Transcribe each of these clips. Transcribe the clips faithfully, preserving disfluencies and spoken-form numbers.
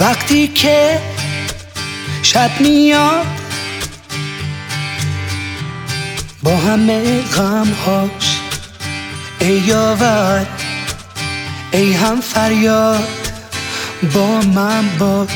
وقتی که شب میاد با همه غمهاش، ای یاور ای هم فریاد با من باش.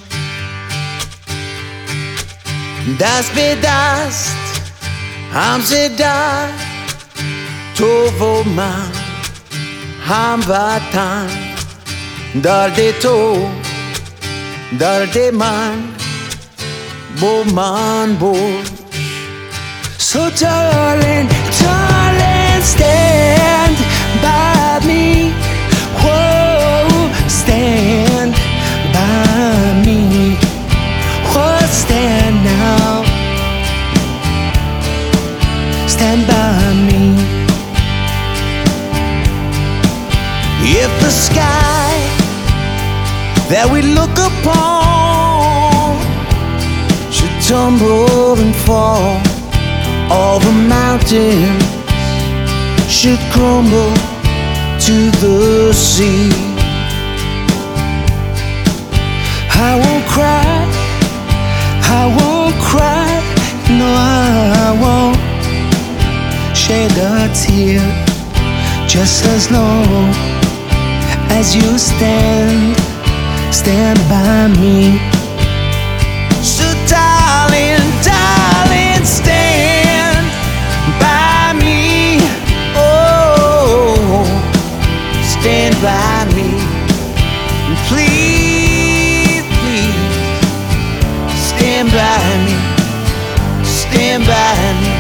دست به دست هم زدن تو و من هم وطن، درد تو درد من با من باش. So darling, darling, stand by me. Whoa, stand by me. Whoa, stand now. Stand by me. If the sky that we look upon should tumble and fall, all the mountains should crumble to the sea, I won't cry, I won't cry, no I won't shed a tear, just as long as you stand, stand by me. So darling, darling, stand by me. Oh, stand by me. Please, please, stand by me. Stand by me.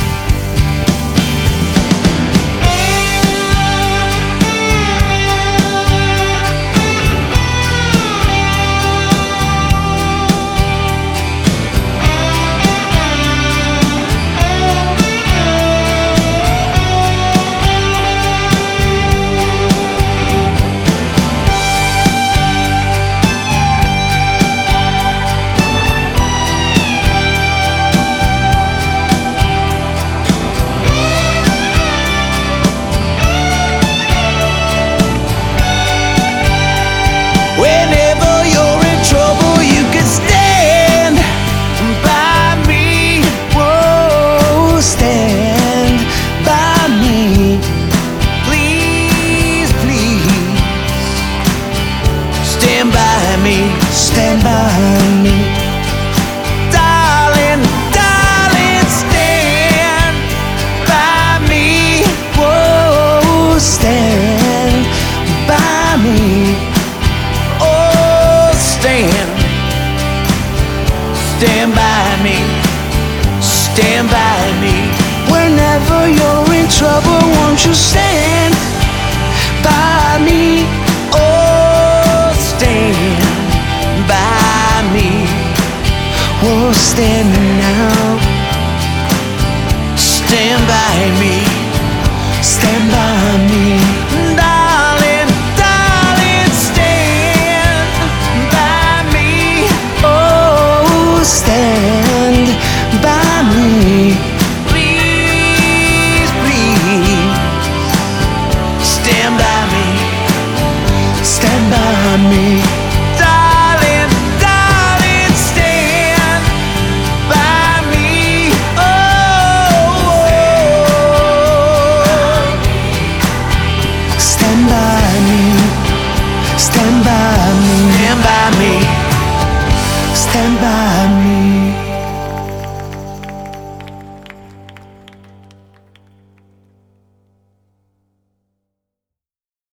Whenever you're in trouble, you can stand by me. Whoa, stand by me. Please, please, stand by me. Stand by me. Darling, darling, stand by me. Whoa, stand by me. Stand, stand by me, stand by me. Whenever you're in trouble, won't you stand by me? Oh, stand by me. Oh, stand now. Stand by me, stand by me.